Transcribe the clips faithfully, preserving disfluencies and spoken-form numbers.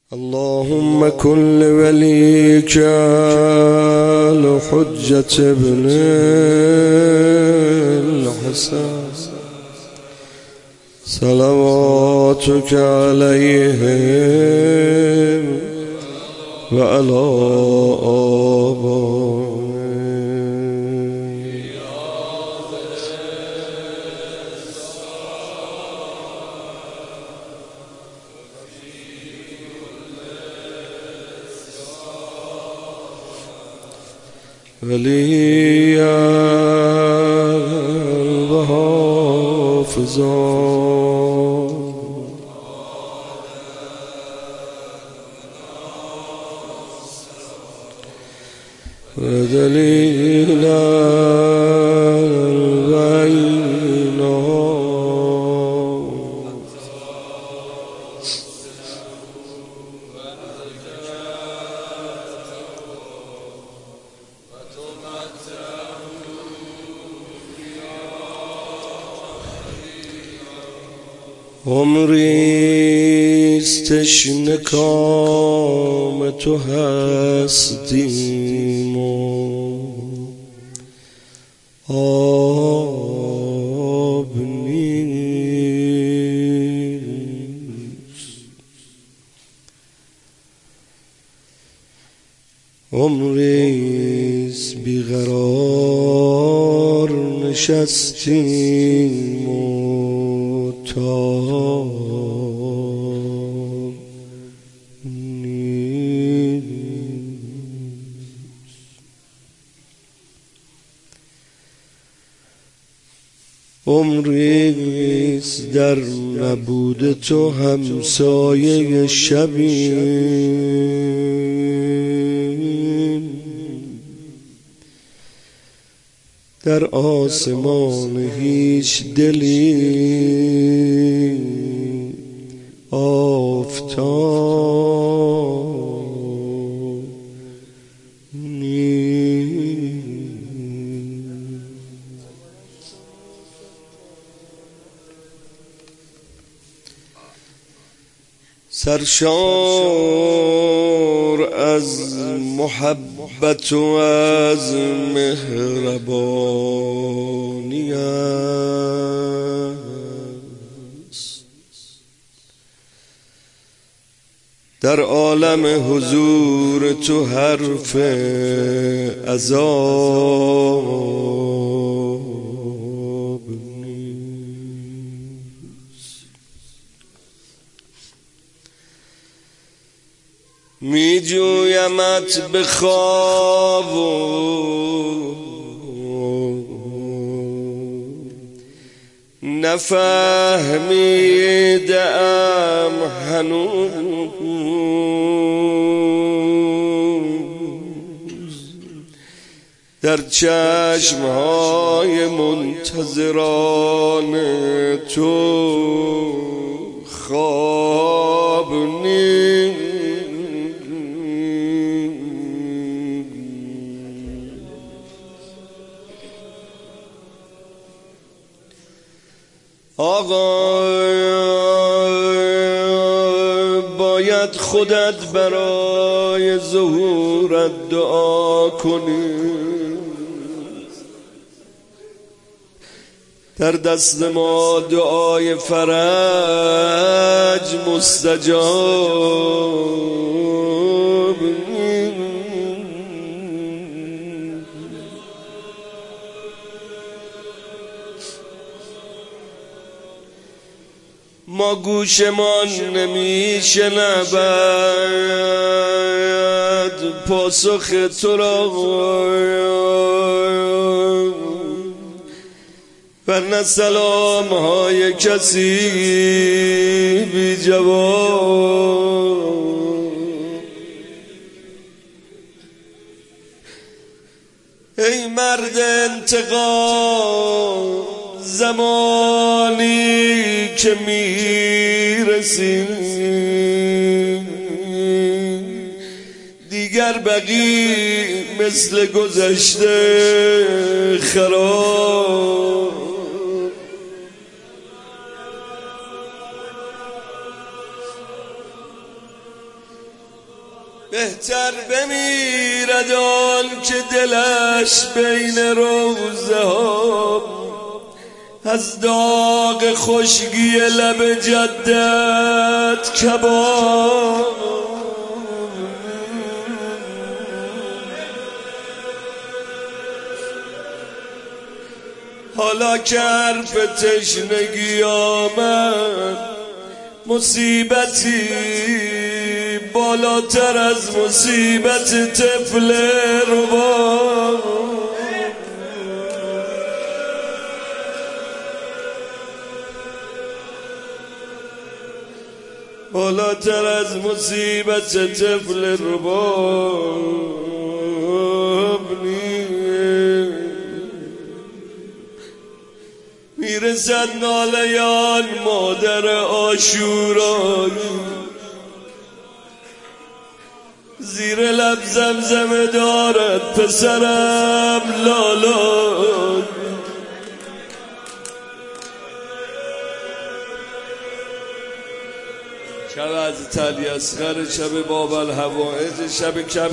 اللهم كن لوليك الحجة ابن الحسن صلواتك عليهم وعلى آبائهم. وليا وحافظا ودليلا وعينا عمری است تشنه کام تو هستیم و آب نیست. عمری است بیقرار نشستیم و تاب نیست. عمری است در نبود تو همسایه شبیم، در آسمان هیچ دلی آفتاب نیست. سرشار از محبت و از مهربانی است، در عالم حضور تو حرف عذاب نیست. می جویمت به خواب و نفهمیدم هنوز، در چشمهای منتظران تو خواب نیست. آقا باید خودت برای ظهورت دعا کنی، در دست ما دعای فرج مستجاب نیست. ما گوشمان نمیشنود پاسخ تو را، ورنه سلام های کسی بی جواب. ای مرد انتقام زمانی که میرسی دیگر بقی مثل گذشته خراب. بهتر بمیرد آن که دلش بین روزه ها از داغ خشکی لب جدت کباب. حالا که حرف تشنگی آمد مصیبتی بالاتر از مصیبت طفل رباب. بالاتر از مصیبت طفل رباب میرسد ناله آن مادر عاشورایی زیر لب زمزمه دارد پسرم لالا. شب از علی اصغر، شب باب الحوائج، شب کم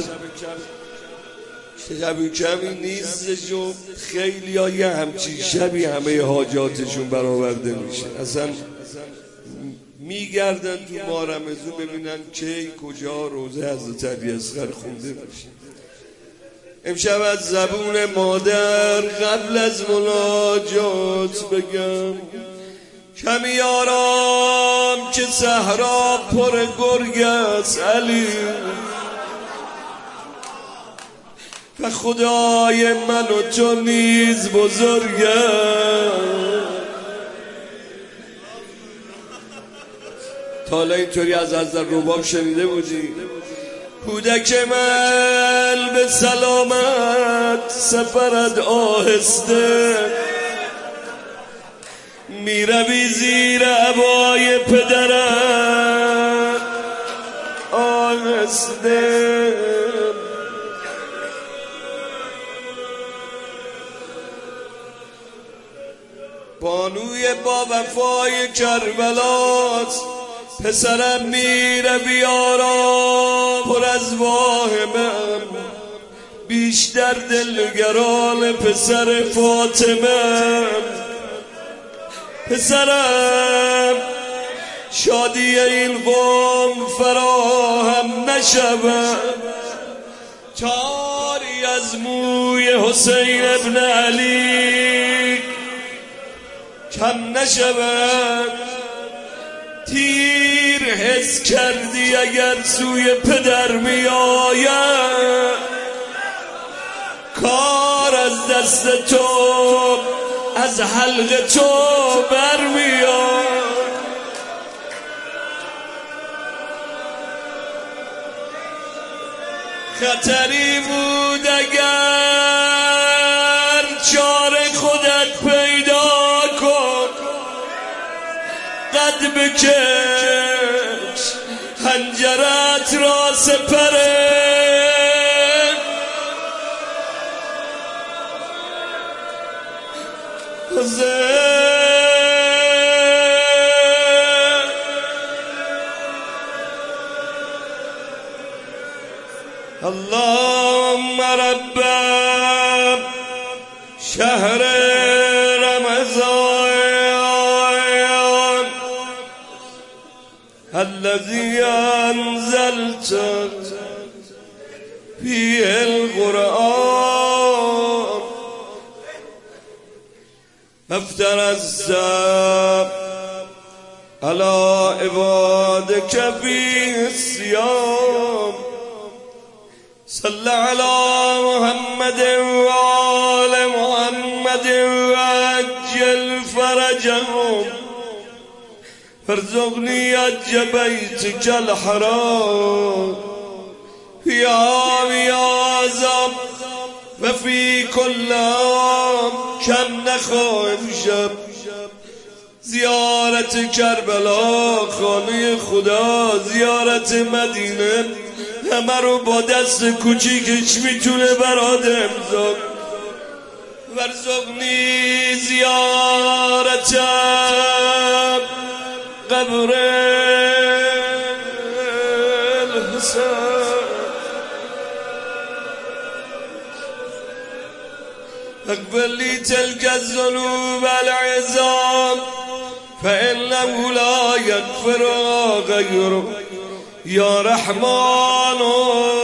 شب کمی نیستش و خیلی ها یه همچین شبی همه حاجاتشون برآورده میشه. اصلا میگردن تو ماه رمضان ببینن کی کجا روزه حضرت علی اصغر خونده میشه. امشب از زبون مادر قبل از مناجات بگم کمی آرام که صحرا پر گرگ است علی و خدای من و تو نیز بزرگه. تا حالا اینطوری از حضرت رباب شنیده بودی؟ کودک من به سلامت سفرت آهسته میروی زیر عبای پدرت آهسته. بانوی با وفای کربلاست پسرم میروی آرام پر از واهمم بیشتر دلگران پسر فاطمه. پسرم شادی این قوم فراهم نشود تاری از موی حسین ابن علی کم نشود. تیر حس کردی اگر سوی پدر می آید کار از دست تو از حلق تو برمیاد. خطری بود اگر چاره خودت پیدا کن قد بکش حنجرت را سپره اللهم رب شهر رمضان الذي أنزلت فيه القرآن افتر السب على عبادك في الصيام صل على محمد وآل محمد وعجل فرجهم فارزقني حج بيتك الحرام في عام أعظم وفي كل عام كم نخواهم شب زیارت کربلا خانه خدا زیارت مدینه همه رو با دست کوچیکش میتونه برات امضا ورزقنی زیارت قبر الحسین اغفر لي تلك الذنوب العظام فإنه لا يغفر غيره. يا رحمن